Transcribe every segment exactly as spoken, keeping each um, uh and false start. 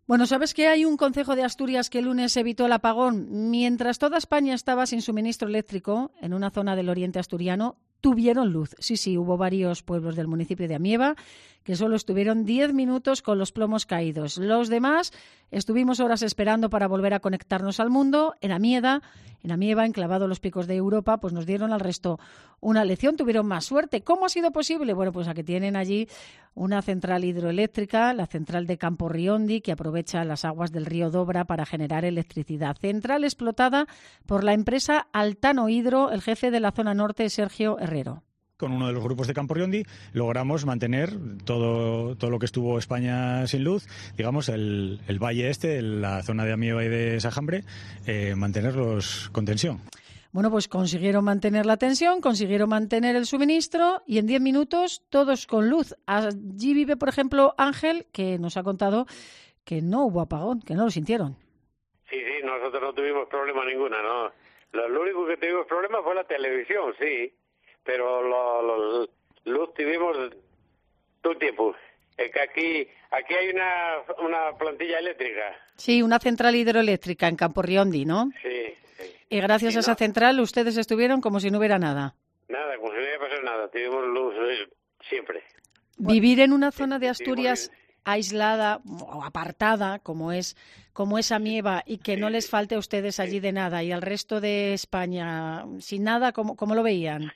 Bueno, ¿sabes que hay un concejo de Asturias que el lunes evitó el apagón? Mientras toda España estaba sin suministro eléctrico, en una zona del oriente asturiano, tuvieron luz. Sí, sí, hubo varios pueblos del municipio de Amieva que solo estuvieron diez minutos con los plomos caídos. Los demás estuvimos horas esperando para volver a conectarnos al mundo. En Amieva, en Amieva, enclavado en los picos de Europa, pues nos dieron al resto una lección, tuvieron más suerte. ¿Cómo ha sido posible? Bueno, pues a que tienen allí una central hidroeléctrica, la central de Camporriondi, que aprovecha las aguas del río Dobra para generar electricidad. Central explotada por la empresa Altano Hidro, el jefe de la zona norte, Sergio Herrero. Con uno de los grupos de Camporriondi logramos mantener todo, todo lo que estuvo España sin luz, digamos, el, el valle este, la zona de Amieva y de Sajambre, eh, mantenerlos con tensión. Bueno, pues consiguieron mantener la tensión, consiguieron mantener el suministro y en diez minutos todos con luz. Allí vive, por ejemplo, Ángel, que nos ha contado que no hubo apagón, que no lo sintieron. Sí, sí, nosotros no tuvimos problema ninguna, ¿no? Lo, lo único que tuvimos problema fue la televisión, sí, pero lo, lo, luz tuvimos todo el tiempo. Es que aquí, aquí hay una, una plantilla eléctrica. Sí, una central hidroeléctrica en Camporriondi, ¿no? Sí. Y gracias sí, a esa no. central ustedes estuvieron como si no hubiera nada. Nada, como si no hubiera pasado nada. Tuvimos luz eh, siempre. Vivir en una zona de Sí, Asturias tuvimos... aislada o apartada, como es como es Amieva, y que no les falte a ustedes allí de nada, y al resto de España sin nada, ¿cómo, cómo lo veían?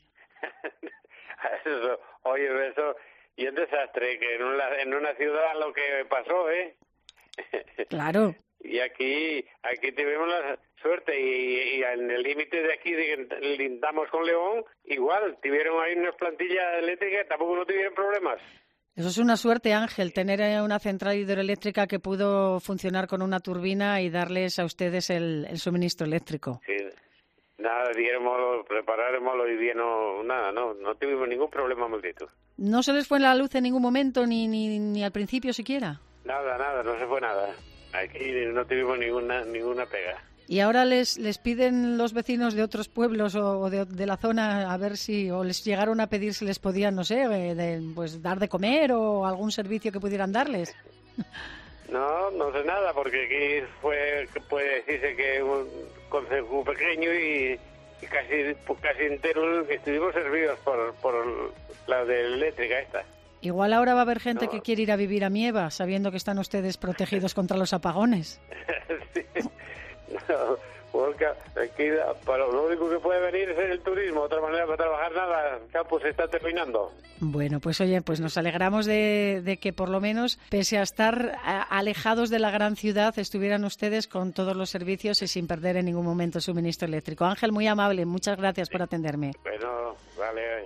Eso, oye, eso... Y un desastre, que en una, en una ciudad lo que pasó, ¿eh? Claro. Y aquí aquí tuvimos la suerte, y, y en el límite de aquí, de, lindamos con León, igual, tuvieron ahí unas plantillas eléctricas, tampoco no tuvieron problemas. Eso es una suerte, Ángel, tener una central hidroeléctrica que pudo funcionar con una turbina y darles a ustedes el, el suministro eléctrico. Sí. Nada, diéramos, preparáramos y bien, no, nada, no, no tuvimos ningún problema, maldito. ¿No se les fue la luz en ningún momento, ni, ni, ni al principio siquiera? Nada, nada, no se fue nada. Aquí no tuvimos ninguna ninguna pega. Y ahora les les piden los vecinos de otros pueblos o de, de la zona a ver si, o les llegaron a pedir si les podían, no sé, de, pues dar de comer o algún servicio que pudieran darles. No, no sé nada, porque aquí fue, puede decirse que un concejo pequeño y, y casi pues casi entero estuvimos servidos por, por la de eléctrica esta. Igual ahora va a haber gente no. que quiere ir a vivir a Amieva, sabiendo que están ustedes protegidos contra los apagones. Sí. No, porque aquí para lo único que puede venir es el turismo, otra manera para trabajar nada, el campo se está terminando. Bueno, pues oye, pues nos alegramos de, de que por lo menos, pese a estar a, alejados de la gran ciudad, estuvieran ustedes con todos los servicios y sin perder en ningún momento suministro eléctrico. Ángel, muy amable, muchas gracias por atenderme. Bueno, vale.